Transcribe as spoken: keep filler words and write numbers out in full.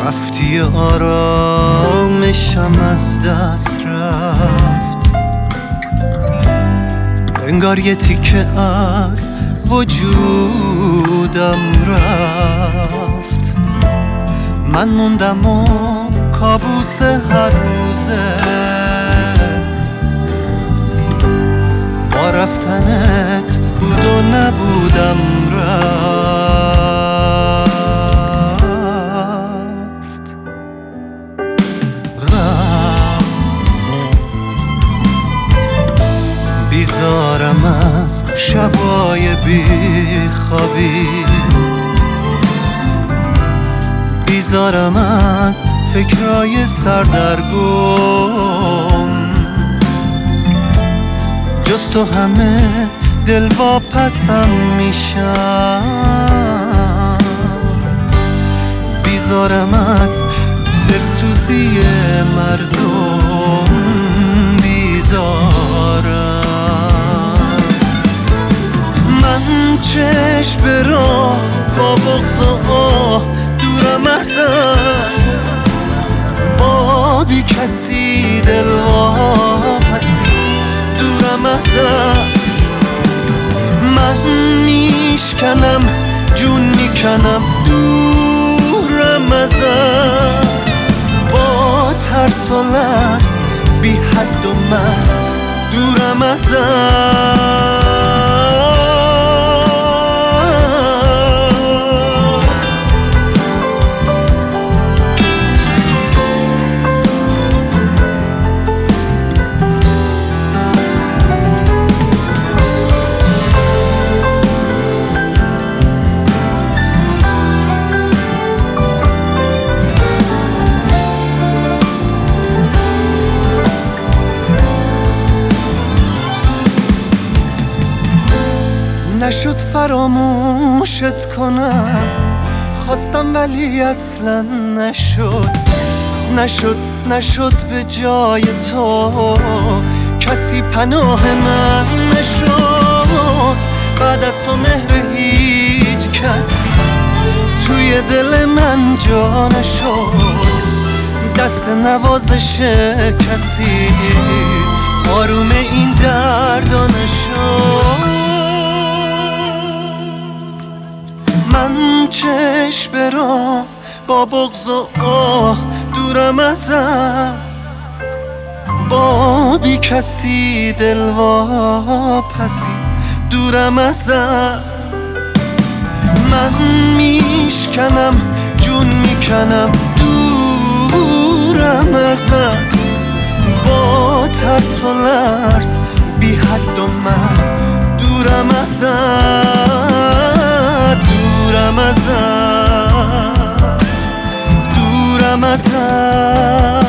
رفتی آرامشم از دست رفت، انگار یه تیکه از وجودم رفت. من موندم و کابوس هر روزه با رفتنت بود و نبودم رفت رفت. بیزارم از شبای بی خوابی، بیزارم از فکرای سردرگم، جز تو همه دل واپسم میشم. بیزارم از دلسوزی مردم، بیزارم. من چشم به راه با بغض و آه دورم ازت، با بی کسی دل واپسی دورم ازت. من میشکنم جون میکنم دورم ازت، با ترس و لرز بی حد و مرز دورم ازت. نشد فراموشت کنم، خواستم ولی اصلا نشد. نشد نشد به جای تو کسی پناه من نشد. بعد از تو مهر هیچ کسی توی دل من جا نشد. دست نوازش کسی آروم این دردا نشد. من چشم به راه با بغض و آه دورم ازت، با بی کسی دل واپسی دورم ازت. من میشکنم جون میکنم دورم ازت، با ترس و لرز بی حد و مرز دورم ازت، دورم ازت، دورم ازت.